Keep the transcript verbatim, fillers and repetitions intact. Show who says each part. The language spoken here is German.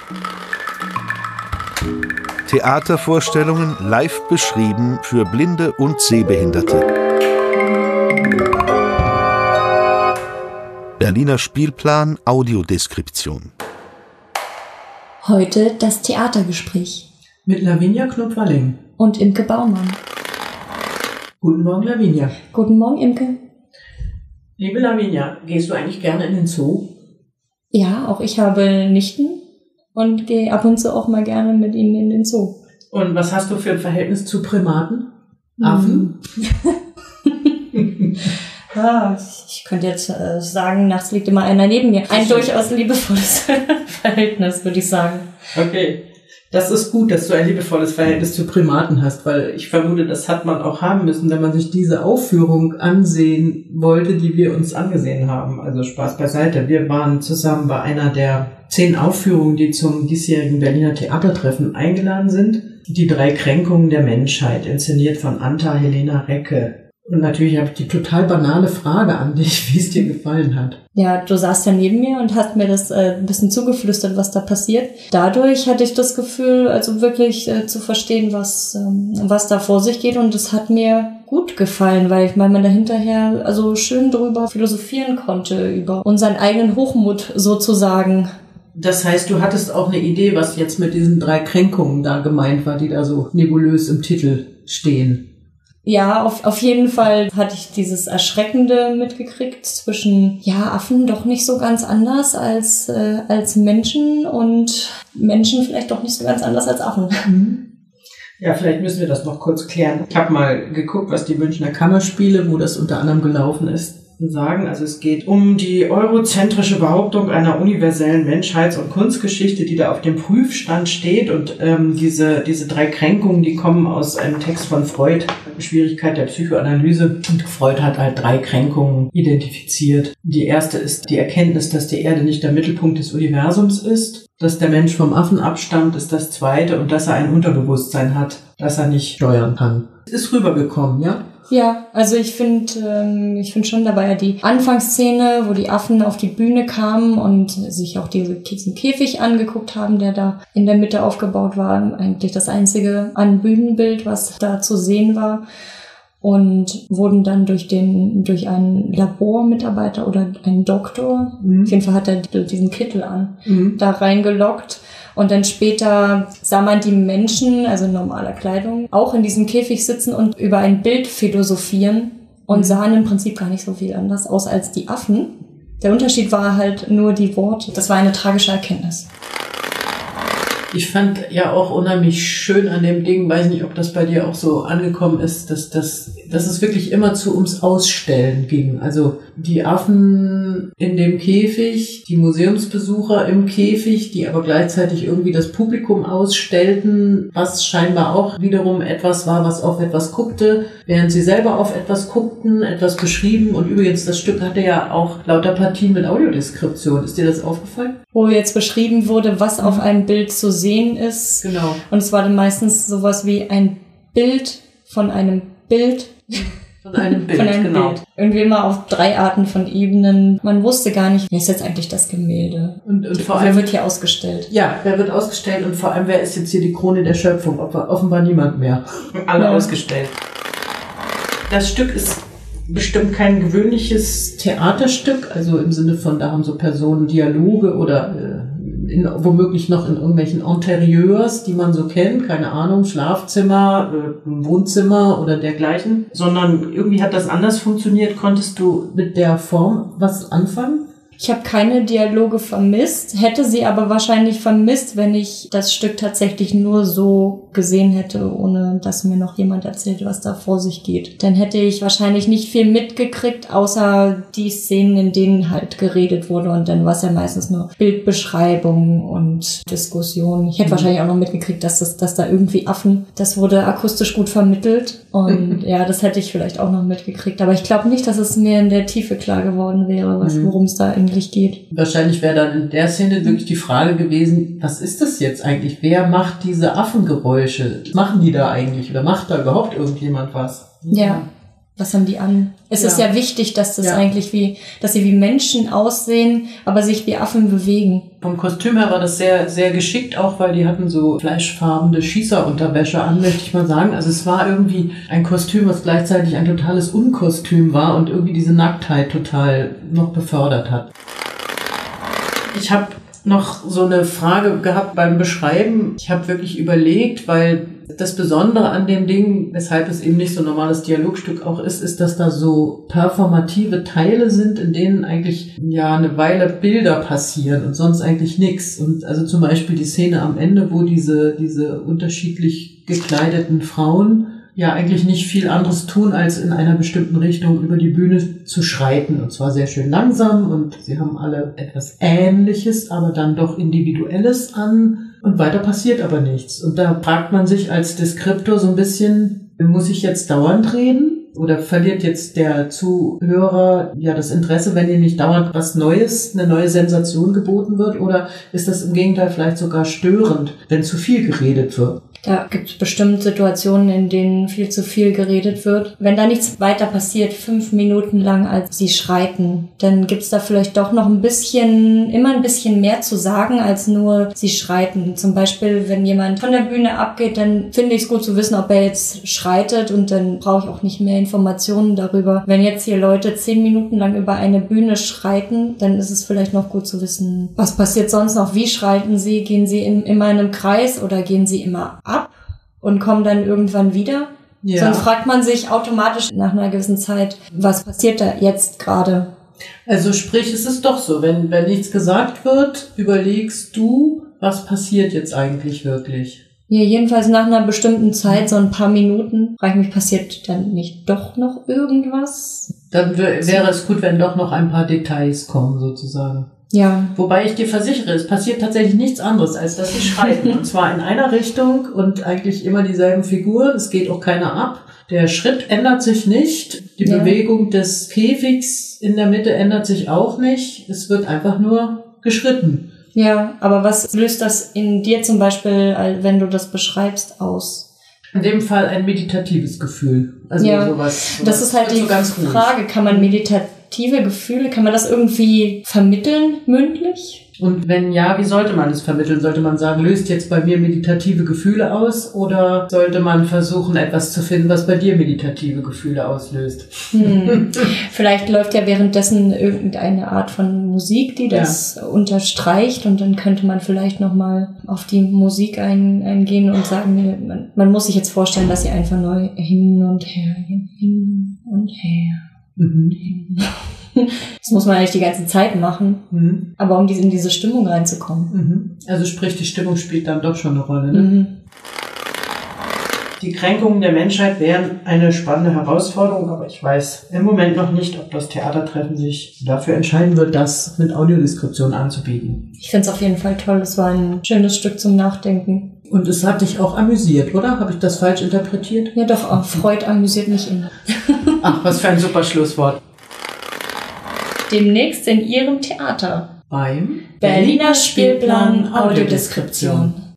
Speaker 1: Theatervorstellungen live beschrieben für Blinde und Sehbehinderte. Berliner Spielplan Audiodeskription.
Speaker 2: Heute das Theatergespräch.
Speaker 3: Mit Lavinia Knopf-Walling.
Speaker 2: Und Imke Baumann.
Speaker 3: Guten Morgen, Lavinia.
Speaker 2: Guten Morgen, Imke.
Speaker 3: Liebe Lavinia, gehst du eigentlich gerne in den Zoo?
Speaker 2: Ja, auch ich habe Nichten und gehe ab und zu auch mal gerne mit ihnen in den Zoo.
Speaker 3: Und was hast du für ein Verhältnis zu Primaten? Affen?
Speaker 2: Ja, ich könnte jetzt äh, sagen, nachts liegt immer einer neben mir. Ein durchaus liebevolles Verhältnis, würde ich sagen.
Speaker 3: Okay, das ist gut, dass du ein liebevolles Verhältnis zu Primaten hast, weil ich vermute, das hat man auch haben müssen, wenn man sich diese Aufführung ansehen wollte, die wir uns angesehen haben. Also Spaß beiseite. Wir waren zusammen bei einer der zehn Aufführungen, die zum diesjährigen Berliner Theatertreffen eingeladen sind. Die drei Kränkungen der Menschheit, inszeniert von Anta Helena Recke. Und natürlich habe ich die total banale Frage an dich, wie es dir gefallen hat.
Speaker 2: Ja, du saßt ja neben mir und hast mir das äh, ein bisschen zugeflüstert, was da passiert. Dadurch hatte ich das Gefühl, also wirklich äh, zu verstehen, was ähm, was da vor sich geht. Und es hat mir gut gefallen, weil ich meine, man da hinterher also schön drüber philosophieren konnte, über unseren eigenen Hochmut sozusagen.
Speaker 3: Das heißt, du hattest auch eine Idee, was jetzt mit diesen drei Kränkungen da gemeint war, die da so nebulös im Titel stehen.
Speaker 2: Ja, auf, auf jeden Fall hatte ich dieses Erschreckende mitgekriegt zwischen, ja, Affen doch nicht so ganz anders als, äh, als Menschen und Menschen vielleicht doch nicht so ganz anders als Affen.
Speaker 3: Mhm. Ja, vielleicht müssen wir das noch kurz klären. Ich habe mal geguckt, was die Münchner Kammerspiele, wo das unter anderem gelaufen ist, sagen. Also es geht um die eurozentrische Behauptung einer universellen Menschheits- und Kunstgeschichte, die da auf dem Prüfstand steht. Und ähm, diese diese drei Kränkungen, die kommen aus einem Text von Freud, Schwierigkeit der Psychoanalyse. Und Freud hat halt drei Kränkungen identifiziert. Die erste ist die Erkenntnis, dass die Erde nicht der Mittelpunkt des Universums ist, dass der Mensch vom Affen abstammt, ist das zweite, und dass er ein Unterbewusstsein hat, das er nicht steuern kann. Ist rübergekommen, ja?
Speaker 2: Ja, also ich finde, ähm, ich finde schon, da war ja die Anfangsszene, wo die Affen auf die Bühne kamen und sich auch diese, diesen Käfig angeguckt haben, der da in der Mitte aufgebaut war. Eigentlich das einzige an Bühnenbild, was da zu sehen war. Und wurden dann durch den, durch einen Labormitarbeiter oder einen Doktor, mhm. auf jeden Fall hat er diesen Kittel an, mhm. da reingelockt. Und dann später sah man die Menschen, also in normaler Kleidung, auch in diesem Käfig sitzen und über ein Bild philosophieren und sahen im Prinzip gar nicht so viel anders aus als die Affen. Der Unterschied war halt nur die Worte. Das war eine tragische Erkenntnis.
Speaker 3: Ich fand ja auch unheimlich schön an dem Ding, weiß nicht, ob das bei dir auch so angekommen ist, dass, dass, dass es wirklich immer zu ums Ausstellen ging. Also die Affen in dem Käfig, die Museumsbesucher im Käfig, die aber gleichzeitig irgendwie das Publikum ausstellten, was scheinbar auch wiederum etwas war, was auf etwas guckte, während sie selber auf etwas guckten, etwas beschrieben. Und übrigens, das Stück hatte ja auch lauter Partien mit Audiodeskription. Ist dir das aufgefallen?
Speaker 2: Wo jetzt beschrieben wurde, was auf einem Bild zu sehen ist.
Speaker 3: Genau.
Speaker 2: Und es war dann meistens sowas wie ein Bild von einem Bild.
Speaker 3: Von einem Bild,
Speaker 2: von einem
Speaker 3: genau.
Speaker 2: Bild. Irgendwie immer auf drei Arten von Ebenen. Man wusste gar nicht, wer ist jetzt eigentlich das Gemälde?
Speaker 3: Und, und vor
Speaker 2: wer
Speaker 3: allem
Speaker 2: wird hier ausgestellt?
Speaker 3: Ja, wer wird ausgestellt und vor allem, wer ist jetzt hier die Krone der Schöpfung? Offenbar niemand mehr. Alle ja. ausgestellt. Das Stück ist bestimmt kein gewöhnliches Theaterstück, also im Sinne von, da haben so Personen Dialoge oder äh, in, womöglich noch in irgendwelchen Interieurs, die man so kennt, keine Ahnung, Schlafzimmer, äh, Wohnzimmer oder dergleichen, sondern irgendwie hat das anders funktioniert. Konntest du mit der Form was anfangen?
Speaker 2: Ich habe keine Dialoge vermisst, hätte sie aber wahrscheinlich vermisst, wenn ich das Stück tatsächlich nur so gesehen hätte, ohne dass mir noch jemand erzählt, was da vor sich geht. Dann hätte ich wahrscheinlich nicht viel mitgekriegt, außer die Szenen, in denen halt geredet wurde, und dann war es ja meistens nur Bildbeschreibung und Diskussion. Ich hätte mhm. wahrscheinlich auch noch mitgekriegt, dass das, dass da irgendwie Affen, das wurde akustisch gut vermittelt, und ja, das hätte ich vielleicht auch noch mitgekriegt, aber ich glaube nicht, dass es mir in der Tiefe klar geworden wäre, was, worum es da geht.
Speaker 3: Wahrscheinlich wäre dann in der Szene wirklich die Frage gewesen, was ist das jetzt eigentlich? Wer macht diese Affengeräusche? Was machen die da eigentlich? Oder macht da überhaupt irgendjemand was?
Speaker 2: Ja. Was haben die an? Es
Speaker 3: Ja.
Speaker 2: ist ja wichtig, dass das
Speaker 3: Ja.
Speaker 2: eigentlich wie, dass sie wie Menschen aussehen, aber sich wie Affen bewegen.
Speaker 3: Vom Kostüm her war das sehr, sehr geschickt, auch weil die hatten so fleischfarbene Schießerunterwäsche an, möchte ich mal sagen. Also es war irgendwie ein Kostüm, was gleichzeitig ein totales Unkostüm war und irgendwie diese Nacktheit total noch befördert hat. Ich habe noch so eine Frage gehabt beim Beschreiben. Ich habe wirklich überlegt, weil das Besondere an dem Ding, weshalb es eben nicht so ein normales Dialogstück auch ist, ist, dass da so performative Teile sind, in denen eigentlich ja eine Weile Bilder passieren und sonst eigentlich nichts. Und also zum Beispiel die Szene am Ende, wo diese, diese unterschiedlich gekleideten Frauen ja eigentlich nicht viel anderes tun, als in einer bestimmten Richtung über die Bühne zu schreiten. Und zwar sehr schön langsam und sie haben alle etwas Ähnliches, aber dann doch Individuelles an. Und weiter passiert aber nichts. Und da fragt man sich als Deskriptor so ein bisschen, muss ich jetzt dauernd reden? Oder verliert jetzt der Zuhörer ja das Interesse, wenn ihm nicht dauernd was Neues, eine neue Sensation geboten wird? Oder ist das im Gegenteil vielleicht sogar störend, wenn zu viel geredet wird?
Speaker 2: Da gibt es bestimmt Situationen, in denen viel zu viel geredet wird. Wenn da nichts weiter passiert, fünf Minuten lang, als sie schreiten, dann gibt's da vielleicht doch noch ein bisschen, immer ein bisschen mehr zu sagen, als nur sie schreiten. Zum Beispiel, wenn jemand von der Bühne abgeht, dann finde ich es gut zu wissen, ob er jetzt schreitet und dann brauche ich auch nicht mehr Informationen darüber. Wenn jetzt hier Leute zehn Minuten lang über eine Bühne schreiten, dann ist es vielleicht noch gut zu wissen, was passiert sonst noch, wie schreiten sie, gehen sie in, immer in einem Kreis oder gehen sie immer ab und kommen dann irgendwann wieder. Ja. Sonst fragt man sich automatisch nach einer gewissen Zeit, was passiert da jetzt gerade?
Speaker 3: Also sprich, es ist doch so, wenn, wenn nichts gesagt wird, überlegst du, was passiert jetzt eigentlich wirklich?
Speaker 2: Ja, jedenfalls nach einer bestimmten Zeit, so ein paar Minuten, frage ich mich, passiert dann nicht doch noch irgendwas?
Speaker 3: Dann w- wäre es gut, wenn doch noch ein paar Details kommen, sozusagen.
Speaker 2: Ja.
Speaker 3: Wobei ich dir versichere, es passiert tatsächlich nichts anderes, als dass sie schreiten. Und zwar in einer Richtung und eigentlich immer dieselben Figuren. Es geht auch keiner ab. Der Schritt ändert sich nicht. Die ja. Bewegung des Käfigs in der Mitte ändert sich auch nicht. Es wird einfach nur geschritten.
Speaker 2: Ja, aber was löst das in dir zum Beispiel, wenn du das beschreibst, aus?
Speaker 3: In dem Fall ein meditatives Gefühl. Also
Speaker 2: ja,
Speaker 3: sowas, sowas.
Speaker 2: Das ist halt die ganz Frage, kann man meditative Gefühle, kann man das irgendwie vermitteln, mündlich?
Speaker 3: Und wenn ja, wie sollte man es vermitteln? Sollte man sagen, löst jetzt bei mir meditative Gefühle aus? Oder sollte man versuchen, etwas zu finden, was bei dir meditative Gefühle auslöst?
Speaker 2: Hm. Vielleicht läuft ja währenddessen irgendeine Art von Musik, die das ja. unterstreicht. Und dann könnte man vielleicht nochmal auf die Musik ein, eingehen und sagen, man, man muss sich jetzt vorstellen, dass sie einfach neu hin und her, hin, hin und her. Mhm. Das muss man eigentlich die ganze Zeit machen, mhm. aber um in diese Stimmung reinzukommen.
Speaker 3: Mhm. Also sprich, die Stimmung spielt dann doch schon eine Rolle, ne? Mhm. Die Kränkungen der Menschheit wären eine spannende Herausforderung, aber ich weiß im Moment noch nicht, ob das Theatertreffen sich dafür entscheiden wird, das mit Audiodeskription anzubieten.
Speaker 2: Ich finde es auf jeden Fall toll. Es war ein schönes Stück zum Nachdenken.
Speaker 3: Und es hat dich auch amüsiert, oder? Habe ich das falsch interpretiert?
Speaker 2: Ja doch, auch Freud amüsiert mich immer.
Speaker 3: Ach, was für ein super Schlusswort.
Speaker 2: Demnächst in Ihrem Theater.
Speaker 3: Beim
Speaker 2: Berliner Spielplan Audiodeskription.